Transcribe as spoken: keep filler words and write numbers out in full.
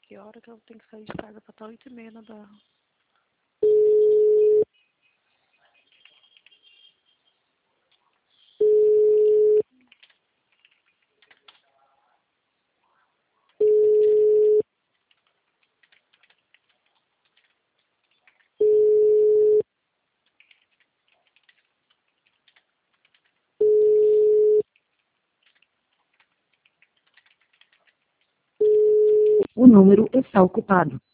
Que hora que eu tenho que sair de casa para estar oito e meia na barra. O número está ocupado.